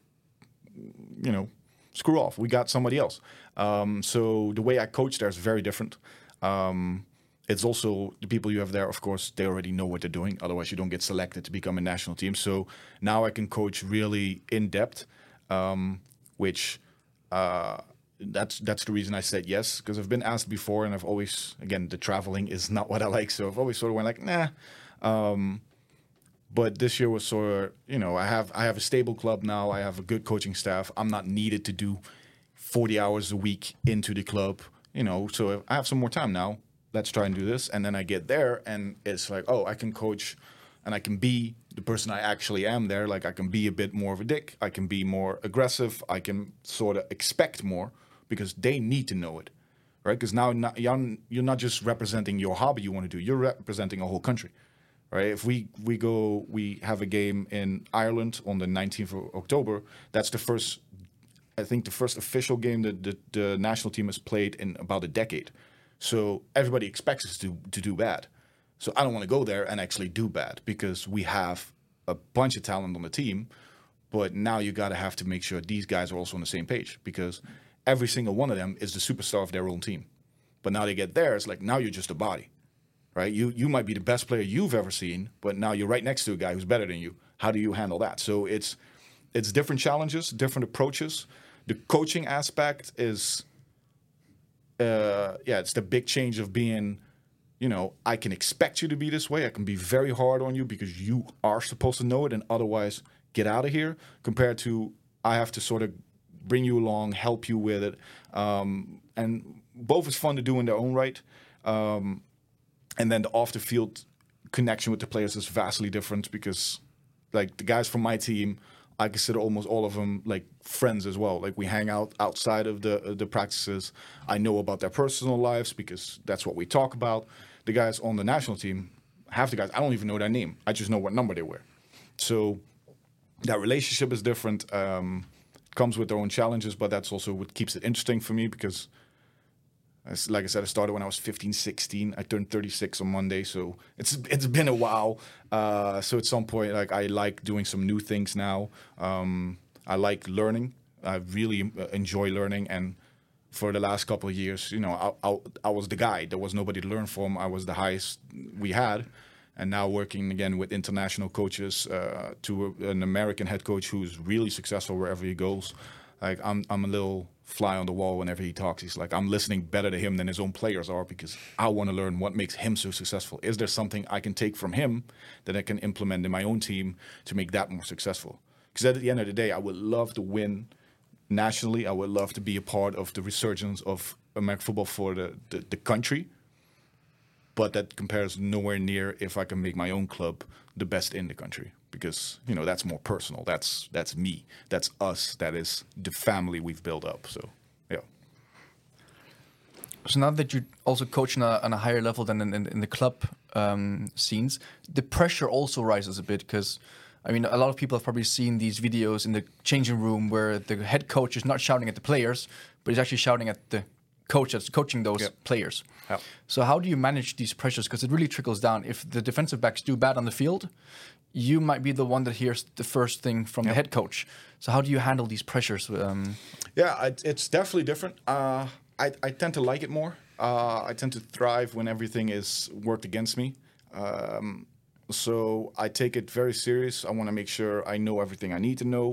screw off. We got somebody else. So the way I coach there is very different. It's also the people you have there, of course, they already know what they're doing. Otherwise, you don't get selected to become a national team. So now I can coach really in depth, which that's the reason I said yes, because I've been asked before, and I've always, again, the traveling is not what I like, so I've always sort of went like, nah. But this year was sort of, I have a stable club now. I have a good coaching staff. I'm not needed to do 40 hours a week into the club, so if I have some more time now. Let's try and do this. And then I get there, and it's like, I can coach, and I can be the person I actually am there. Like, I can be a bit more of a dick. I can be more aggressive. I can sort of expect more because they need to know it, right? Because now you're not just representing your hobby you want to do. You're representing a whole country, right? If we have a game in Ireland on the 19th of October. That's the first official game that the national team has played in about a decade. So everybody expects us to do bad. So I don't want to go there and actually do bad because we have a bunch of talent on the team. But now you got to have to make sure these guys are also on the same page because every single one of them is the superstar of their own team. But now they get there, it's like now you're just a body, right? You might be the best player you've ever seen, but now you're right next to a guy who's better than you. How do you handle that? So it's different challenges, different approaches. The coaching aspect is... it's the big change of being, I can expect you to be this way. I can be very hard on you because you are supposed to know it and otherwise get out of here, compared to I have to sort of bring you along, help you with it. And both is fun to do in their own right. And then the off-the-field connection with the players is vastly different because, like, the guys from my team, I consider almost all of them like friends as well. Like, we hang out outside of the practices. I know about their personal lives because that's what we talk about. The guys on the national team, half the guys, I don't even know their name. I just know what number they wear. So that relationship is different. Comes with their own challenges, but that's also what keeps it interesting for me because, like I said, I started when I was 15, 16. I turned 36 on Monday, so it's been a while. So at some point, like, I like doing some new things now. I like learning. I really enjoy learning, and for the last couple of years, I was the guy. There was nobody to learn from. I was the highest we had, and now working again with international coaches, to an American head coach who's really successful wherever he goes. Like, I'm a little fly on the wall whenever he talks. He's like, I'm listening better to him than his own players are because I want to learn what makes him so successful. Is there something I can take from him that I can implement in my own team to make that more successful? Because at the end of the day, I would love to win nationally. I would love to be a part of the resurgence of American football for the country. But that compares nowhere near if I can make my own club the best in the country. Because, that's more personal. That's me. That's us. That is the family we've built up. So, yeah. So now that you also coach on a higher level than in the club scenes, the pressure also rises a bit because, a lot of people have probably seen these videos in the changing room where the head coach is not shouting at the players, but he's actually shouting at the coach that's coaching those players. Yep. So how do you manage these pressures? Because it really trickles down. If the defensive backs do bad on the field, you might be the one that hears the first thing from the head coach. So how do you handle these pressures? It's definitely different. I tend to like it more. I tend to thrive when everything is worked against me. So I take it very serious. I want to make sure I know everything I need to know.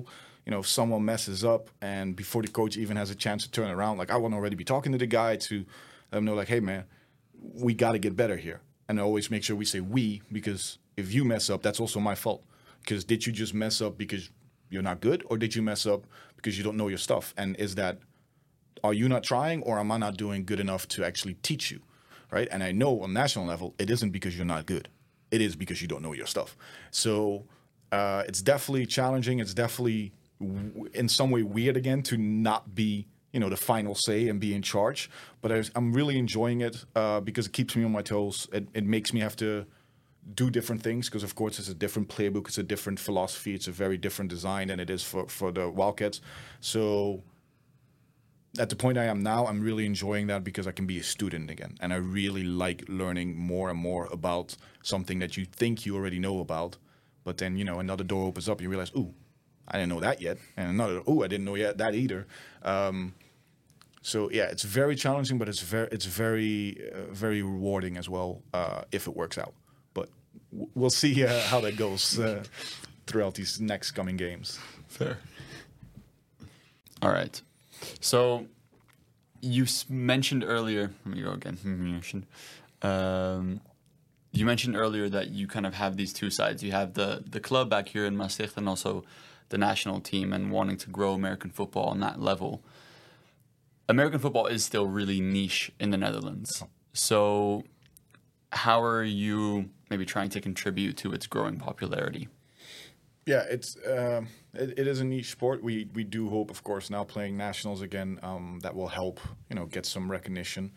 if someone messes up and before the coach even has a chance to turn around, like I want to already be talking to the guy to let him know, like, hey man, we got to get better here. And I always make sure we say we, because if you mess up, that's also my fault. Because did you just mess up because you're not good, or did you mess up because you don't know your stuff? And are you not trying, or am I not doing good enough to actually teach you, right? And I know on national level, it isn't because you're not good. It is because you don't know your stuff. So it's definitely challenging. It's definitely in some way weird again to not be, the final say and be in charge. But I'm really enjoying it because it keeps me on my toes. It makes me have to do different things because, of course, it's a different playbook. It's a different philosophy. It's a very different design than it is for the Wildcats. So at the point I am now, I'm really enjoying that because I can be a student again. And I really like learning more and more about something that you think you already know about. But then, another door opens up. You realize, ooh, I didn't know that yet. And another, I didn't know that either. So, yeah, it's very challenging, but it's very rewarding as well if it works out. But we'll see how that goes throughout these next coming games. Fair. All right. So you mentioned earlier, let me go again. You mentioned earlier that you kind of have these two sides. You have the club back here in Maastricht and also the national team and wanting to grow American football on that level. American football is still really niche in the Netherlands. So how are you maybe trying to contribute to its growing popularity? Yeah, it is a niche sport. We do hope, of course, now playing nationals again, that will help, get some recognition.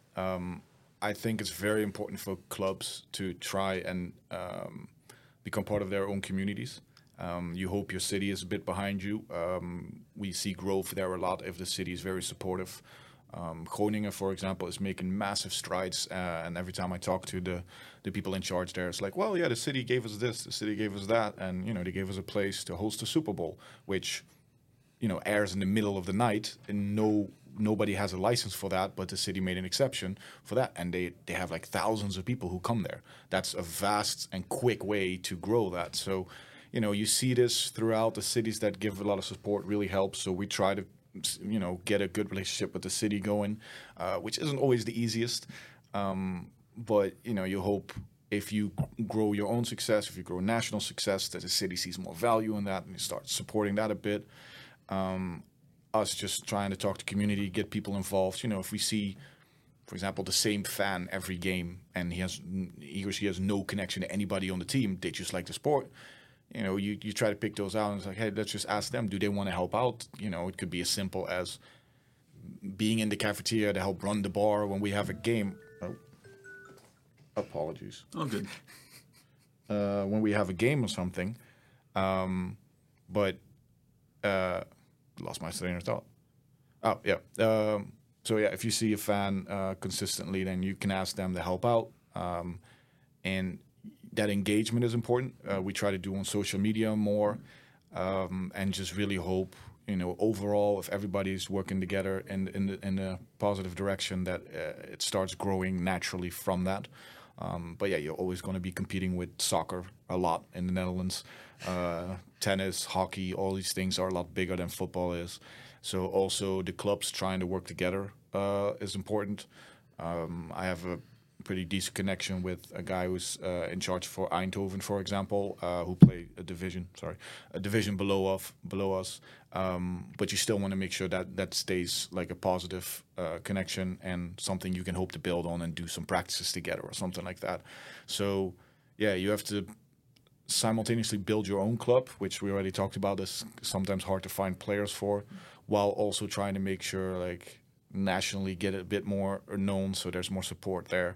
I think it's very important for clubs to try and become part of their own communities. You hope your city is a bit behind you. We see growth there a lot if the city is very supportive. Groningen, for example, is making massive strides. And every time I talk to the people in charge there, it's like, well, yeah, the city gave us this, the city gave us that. And, they gave us a place to host the Super Bowl, which, airs in the middle of the night. And nobody has a license for that, but the city made an exception for that. And they have like thousands of people who come there. That's a vast and quick way to grow that. So, you see this throughout the cities that give a lot of support really helps. So we try to get a good relationship with the city going, which isn't always the easiest. But, you hope if you grow your own success, if you grow national success, that the city sees more value in that and you start supporting that a bit. Us just trying to talk to community, get people involved. If we see, for example, the same fan every game and he or she has no connection to anybody on the team, they just like the sport. You try to pick those out and it's like, hey, let's just ask them, do they want to help out? It could be as simple as being in the cafeteria to help run the bar when we have a game. Oh, apologies. Oh, good. When we have a game or something. But lost my train of thought. Oh, yeah. So, yeah, if you see a fan consistently, then you can ask them to help out. And that engagement is important. We try to do on social media more, and just really hope, overall, if everybody's working together in a positive direction, that it starts growing naturally from that. But yeah, you're always going to be competing with soccer a lot in the Netherlands. Tennis, hockey, all these things are a lot bigger than football is. So also the clubs trying to work together is important. I have a pretty decent connection with a guy who's in charge for Eindhoven, for example, who play a division below us. But you still want to make sure that stays like a positive connection and something you can hope to build on and do some practices together or something like that. So yeah, you have to simultaneously build your own club, which we already talked about is sometimes hard to find players for, while also trying to make sure like nationally get a bit more known, so there's more support there.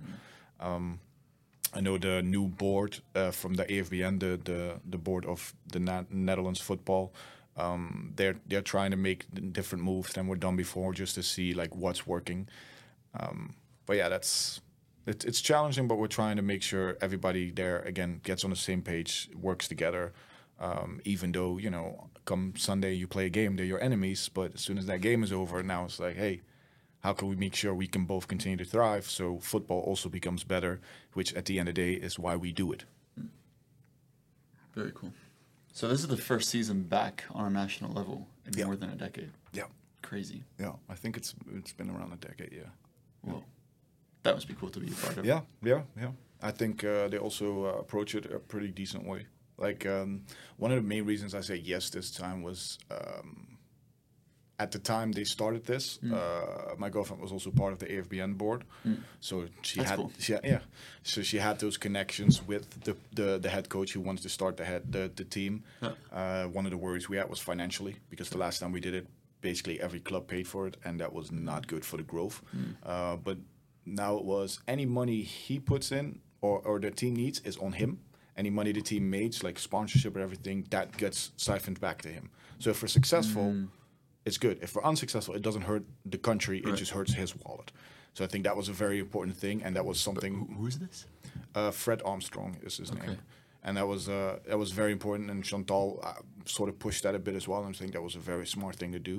I know the new board from the AFBN, the board of the Netherlands football, they're trying to make different moves than were done before, just to see like what's working. But yeah, it's challenging, but we're trying to make sure everybody there again gets on the same page, works together. Even though come Sunday you play a game, they're your enemies, but as soon as that game is over, now it's like, hey, how can we make sure we can both continue to thrive so football also becomes better, which at the end of the day is why we do it. Very cool. So this is the first season back on a national level in more than a decade. Yeah. Crazy. Yeah, I think it's been around a decade, yeah. Well, that must be cool to be a part of. Yeah. I think they also approach it a pretty decent way. Like, one of the main reasons I say yes this time was at the time they started this, my girlfriend was also part of the AFBN board. So she had those connections with the head coach who wanted to start the team. One of the worries we had was financially, because the last time we did it, basically every club paid for it, and that was not good for the growth. But now it was any money he puts in or the team needs is on him. Any money the team makes, like sponsorship or everything, that gets siphoned back to him. So if we're successful, it's good. If we're unsuccessful, it doesn't hurt the country. It just hurts his wallet. So I think that was a very important thing, and that was something. Who is this? Fred Armstrong is his name, and that was very important. And Chantal sort of pushed that a bit as well, and I think that was a very smart thing to do.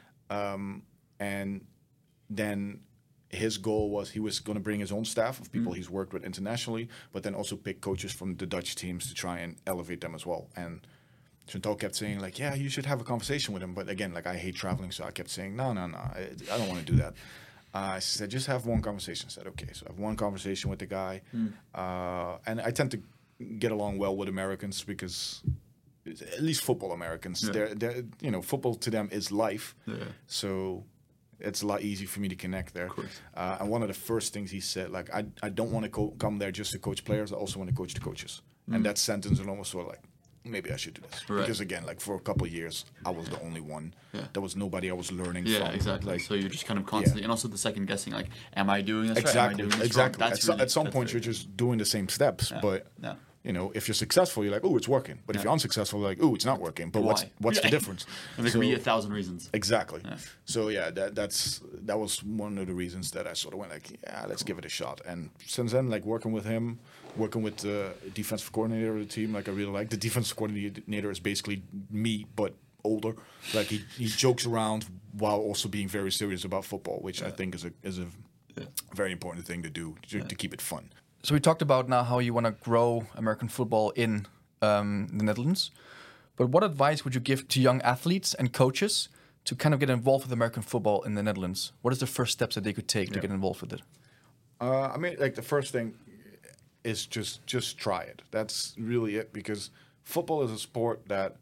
And then his goal was he was going to bring his own staff of people he's worked with internationally, but then also pick coaches from the Dutch teams to try and elevate them as well. And Chantal kept saying, like, yeah, you should have a conversation with him. But again, like, I hate traveling, so I kept saying, no, I don't want to do that. I said, just have one conversation. I said, okay. So I have one conversation with the guy. And I tend to get along well with Americans because, at least football Americans, they're football to them is life. So it's a lot easier for me to connect there. And one of the first things he said, like, I don't want to come there just to coach players. I also want to coach the coaches. And that sentence alone was sort of like, maybe I should do this. Because again, like, for a couple of years, I was the only one. There was nobody I was learning from. Yeah, exactly. Like, so you're just kind of constantly, and also the second guessing, like, am I doing this right? Am I doing this wrong? That's at some point, you're just doing the same steps. But, if you're successful, you're like, oh, it's working. But if you're unsuccessful, you're like, oh, it's not working. But what's the difference? And there could be 1,000 reasons. Exactly. So, that was one of the reasons that I sort of went like, let's give it a shot. And since then, like, working with him, working with the defensive coordinator of the team, like, I really like. The defensive coordinator is basically me, but older. Like, he jokes around while also being very serious about football, which I think is a very important thing to do to keep it fun. So we talked about now how you want to grow American football in the Netherlands. But what advice would you give to young athletes and coaches to kind of get involved with American football in the Netherlands? What is the first steps that they could take to get involved with it? I mean, like, the first thing is just try it. That's really it, because football is a sport that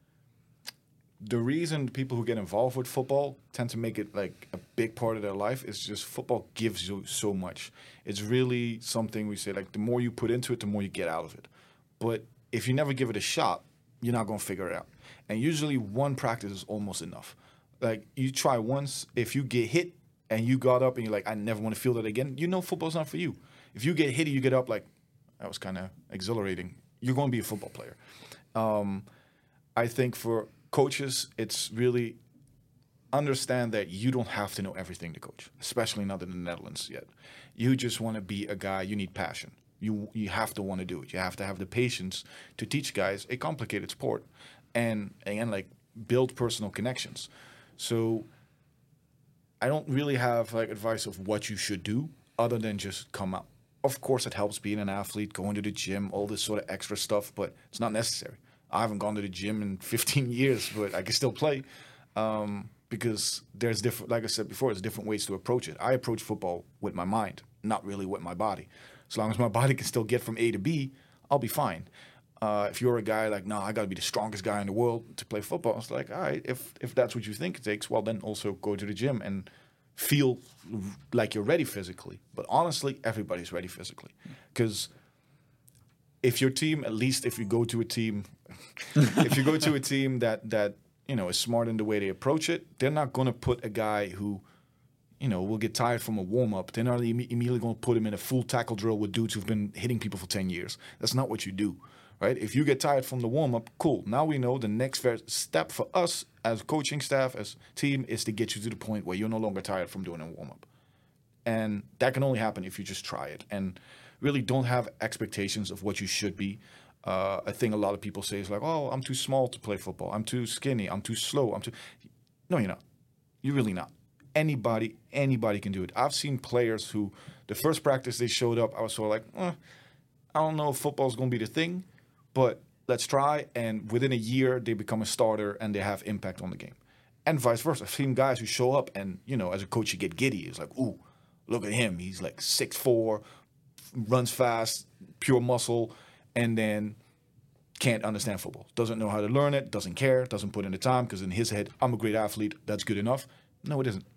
the reason people who get involved with football tend to make it like a big part of their life is just football gives you so much. It's really something we say, like, the more you put into it, the more you get out of it. But if you never give it a shot, you're not going to figure it out. And usually one practice is almost enough. Like, you try once, if you get hit and you got up and you're like, I never want to feel that again, football's not for you. If you get hit and you get up like, that was kind of exhilarating, you're going to be a football player. I think for coaches, it's really understand that you don't have to know everything to coach, especially not in the Netherlands yet. You just want to be a guy. You need passion. You have to want to do it. You have to have the patience to teach guys a complicated sport, and like, build personal connections. So I don't really have like advice of what you should do other than just come out. Of course, it helps being an athlete, going to the gym, all this sort of extra stuff, but it's not necessary. I haven't gone to the gym in 15 years, but I can still play because there's different, like I said before, there's different ways to approach it. I approach football with my mind, not really with my body. As long as my body can still get from A to B, I'll be fine. If you're a guy like, no, I got to be the strongest guy in the world to play football, it's like, all right, if that's what you think it takes, well, then also go to the gym and feel like you're ready physically. But honestly, everybody's ready physically. Because if your team, at least if you go to a team, that is smart in the way they approach it, they're not going to put a guy who, will get tired from a warm-up. They're not immediately going to put him in a full tackle drill with dudes who've been hitting people for 10 years. That's not what you do, right? If you get tired from the warm-up, cool. Now we know the next step for us as coaching staff, as team, is to get you to the point where you're no longer tired from doing a warm-up. And that can only happen if you just try it. And really don't have expectations of what you should be. A thing a lot of people say is like, oh, I'm too small to play football. I'm too skinny. I'm too slow. No, you're not. You're really not. Anybody can do it. I've seen players who, the first practice they showed up, I was sort of like, I don't know if football's going to be the thing, but let's try. And within a year, they become a starter and they have impact on the game. And vice versa. I've seen guys who show up and, as a coach, you get giddy. It's like, ooh, look at him. He's like 6'4", runs fast, pure muscle, and then can't understand football. Doesn't know how to learn it, doesn't care, doesn't put in the time because in his head, I'm a great athlete. That's good enough. No, it isn't.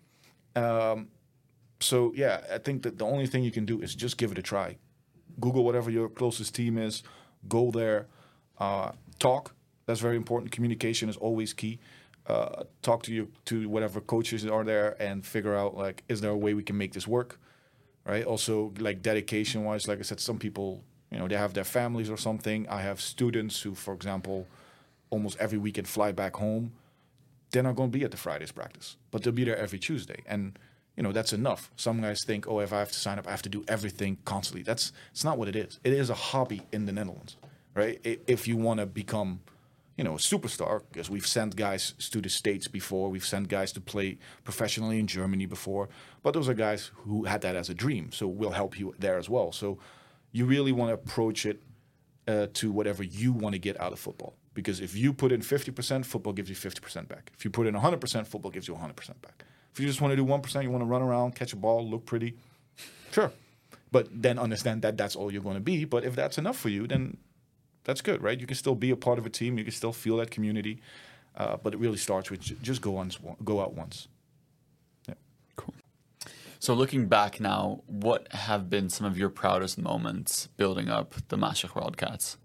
So, yeah, I think that the only thing you can do is just give it a try. Google whatever your closest team is. Go there. Talk. That's very important. Communication is always key. Talk to whatever coaches are there and figure out, like, is there a way we can make this work, right? Also, like, dedication-wise, like I said, some people, they have their families or something. I have students who, for example, almost every weekend fly back home. They're not going to be at the Fridays practice, but they'll be there every Tuesday. And, that's enough. Some guys think, if I have to sign up, I have to do everything constantly. It's not what it is. It is a hobby in the Netherlands, right? If you want to become, a superstar, because we've sent guys to the States before. We've sent guys to play professionally in Germany before. But those are guys who had that as a dream. So we'll help you there as well. So you really want to approach it to whatever you want to get out of football. Because if you put in 50%, football gives you 50% back. If you put in 100%, football gives you 100% back. If you just want to do 1%, you want to run around, catch a ball, look pretty, sure. But then understand that that's all you're going to be. But if that's enough for you, then that's good, right? You can still be a part of a team. You can still feel that community. But it really starts with just go out once. Yeah. Cool. So looking back now, what have been some of your proudest moments building up the Maastricht Wildcats?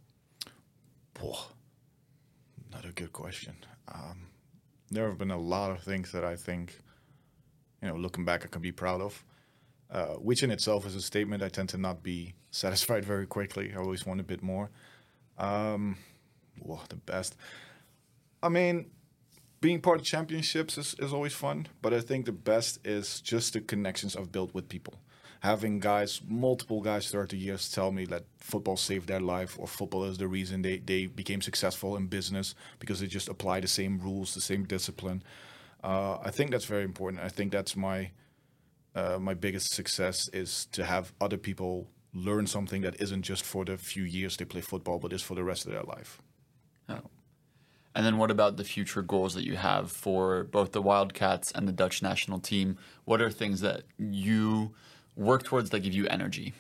Another good question. There have been a lot of things that I think, looking back, I can be proud of, which in itself is a statement. I tend to not be satisfied very quickly. I always want a bit more. The best. I mean, being part of championships is always fun, but I think the best is just the connections I've built with people. Having multiple guys throughout the years tell me that football saved their life or football is the reason they became successful in business because they just apply the same rules, the same discipline. I think that's very important. I think that's my biggest success is to have other people learn something that isn't just for the few years they play football, but is for the rest of their life. Yeah. And then what about the future goals that you have for both the Wildcats and the Dutch national team? What are things that you work towards that give you energy?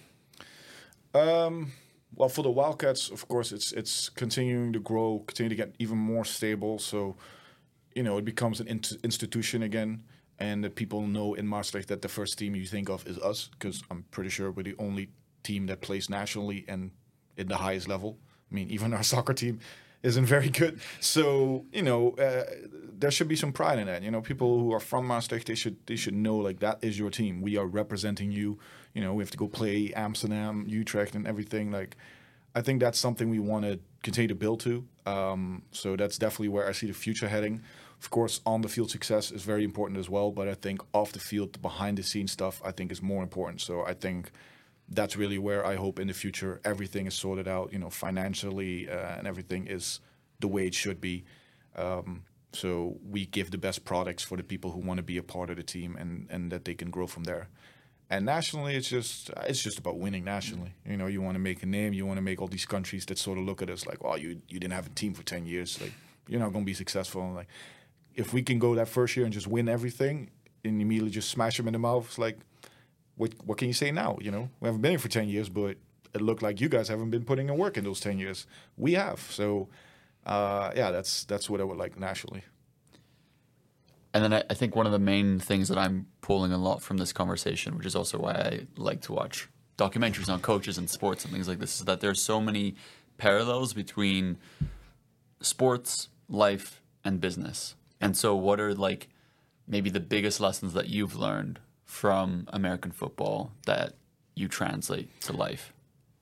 Well, for the Wildcats, of course, it's continuing to grow, continue to get even more stable. So, it becomes an institution again. And that people know in Maastricht that the first team you think of is us, because I'm pretty sure we're the only team that plays nationally and in the highest level. I mean, even our soccer team isn't very good. So, there should be some pride in that. People who are from Maastricht, they should know, like, that is your team. We are representing you. We have to go play Amsterdam, Utrecht, and everything. Like, I think that's something we want to continue to build to. So that's definitely where I see the future heading. Of course, on the field success is very important as well, but I think off the field, the behind the scenes stuff, I think is more important. So I think that's really where I hope in the future everything is sorted out, financially, and everything is the way it should be. So we give the best products for the people who want to be a part of the team and that they can grow from there. And nationally, it's just about winning nationally. You want to make a name. You want to make all these countries that sort of look at us like, oh, you didn't have a team for 10 years. Like, you're not going to be successful. And, like, if we can go that first year and just win everything and immediately just smash them in the mouth, it's like, what can you say now? We haven't been here for 10 years, but it looked like you guys haven't been putting in work in those 10 years. We have. So, that's what I would like nationally. And then I think one of the main things that I'm pulling a lot from this conversation, which is also why I like to watch documentaries on coaches and sports and things like this, is that there's so many parallels between sports, life, and business. And so what are, like, maybe the biggest lessons that you've learned from American football that you translate to life?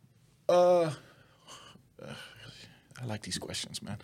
I like these questions, man.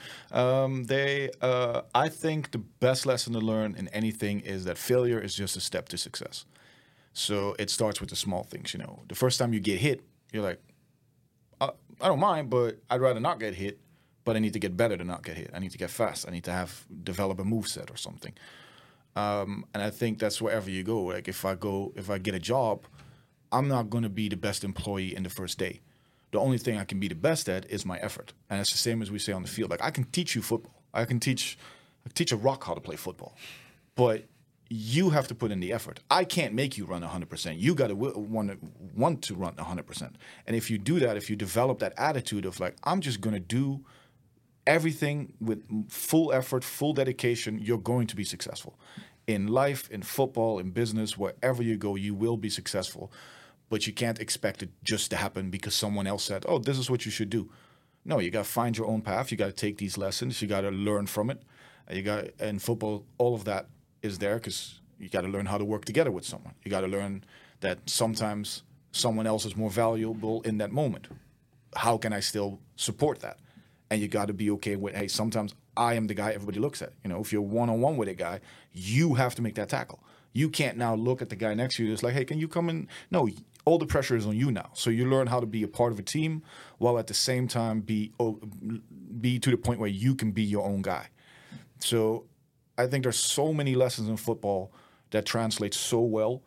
I think the best lesson to learn in anything is that failure is just a step to success. So it starts with the small things, The first time you get hit, you're like, I don't mind, but I'd rather not get hit. But I need to get better to not get hit. I need to get fast. I need to develop a moveset or something. And I think that's wherever you go. Like, if I get a job, I'm not going to be the best employee in the first day. The only thing I can be the best at is my effort. And it's the same as we say on the field. Like, I can teach you football. I can teach a rock how to play football. But you have to put in the effort. I can't make you run 100%. You got to want to run 100%. And if you do that, if you develop that attitude of like, I'm just going to do everything with full effort, full dedication, you're going to be successful. In life, in football, in business, wherever you go, you will be successful. But you can't expect it just to happen because someone else said, oh, this is what you should do. No, you got to find your own path. You got to take these lessons. You got to learn from it. In football, all of that is there because you got to learn how to work together with someone. You got to learn that sometimes someone else is more valuable in that moment. How can I still support that? And you got to be okay with, hey, sometimes I am the guy everybody looks at. You know, if you're one-on-one with a guy, you have to make that tackle. You can't now look at the guy next to you. It's like, hey, can you come in? No, all the pressure is on you now. So you learn how to be a part of a team while at the same time be to the point where you can be your own guy. So I think there's so many lessons in football that translate so well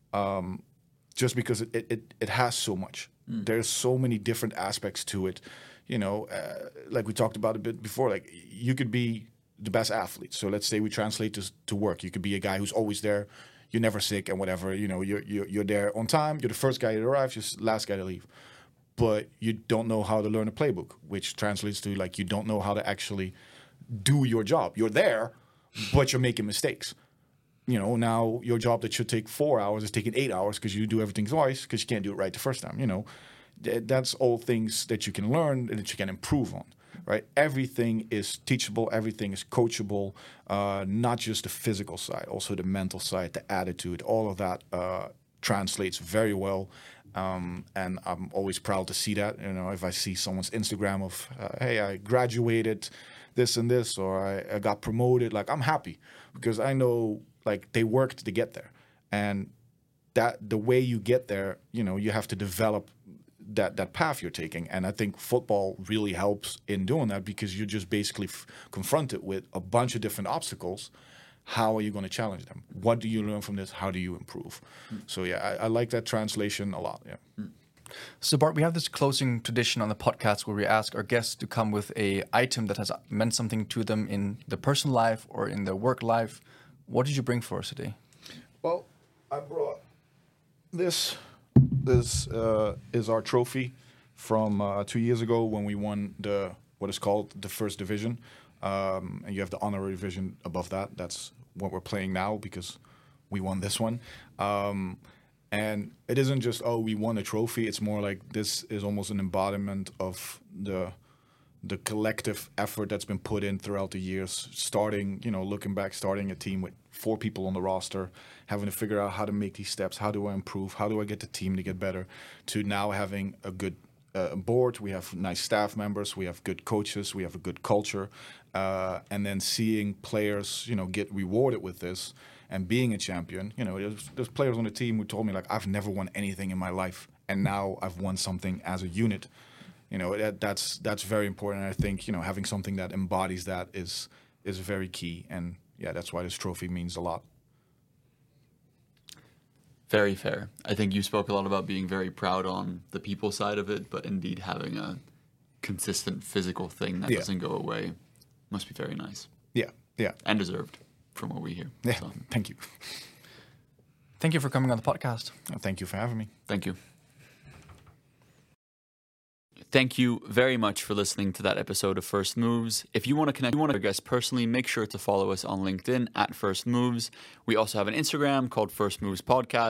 just because it has so much. There's so many different aspects to it. You know, like we talked about a bit before, like you could be the best athlete. So let's say we translate this to work. You could be a guy who's always there. You're never sick and whatever. You know, you're there on time. You're the first guy that arrives. You're the last guy to leave. But you don't know how to learn a playbook, which translates to like you don't know how to actually do your job. You're there, but you're making mistakes. You know, now your job that should take 4 hours is taking 8 hours because you do everything twice because you can't do it right the first time. You know, that's all things that you can learn and that you can improve on. Right? Everything is teachable. Everything is coachable. Not just the physical side, also the mental side, the attitude. All of that translates very well. And I'm always proud to see that. You know, if I see someone's Instagram of, hey, I graduated this and this, or I got promoted, like I'm happy because I know like they worked to get there. And that the way you get there, you know, you have to develop that path you're taking. And I think football really helps in doing that because you're just basically confronted with a bunch of different obstacles. How are you going to challenge them? What do you learn from this? How do you improve? So, yeah, I like that translation a lot, yeah. So, Bart, we have this closing tradition on the podcast where we ask our guests to come with a item that has meant something to them in their personal life or in their work life. What did you bring for us today? Well, I brought this. This is our trophy from 2 years ago when we won what is called the first division. And you have the honorary division above that. That's what we're playing now because we won this one. And it isn't just, oh, we won a trophy. It's more like this is almost an embodiment of the collective effort that's been put in throughout the years, starting, you know, looking back, starting a team with 4 people on the roster, having to figure out how to make these steps, how do I improve, how do I get the team to get better, to now having a good board, we have nice staff members, we have good coaches, we have a good culture, and then seeing players, you know, get rewarded with this and being a champion. You know, there's players on the team who told me, like, I've never won anything in my life, and now I've won something as a unit. You know, that's very important. And I think, you know, having something that embodies that is very key. And yeah, that's why this trophy means a lot. Very fair. I think you spoke a lot about being very proud on the people side of it, but indeed having a consistent physical thing that doesn't go away must be very nice. Yeah, yeah. And deserved from what we hear. Yeah, so. Thank you. Thank you for coming on the podcast. Thank you for having me. Thank you. Thank you very much for listening to that episode of First Moves. If you want to connect with our guests personally, make sure to follow us on LinkedIn at First Moves. We also have an Instagram called First Moves Podcast.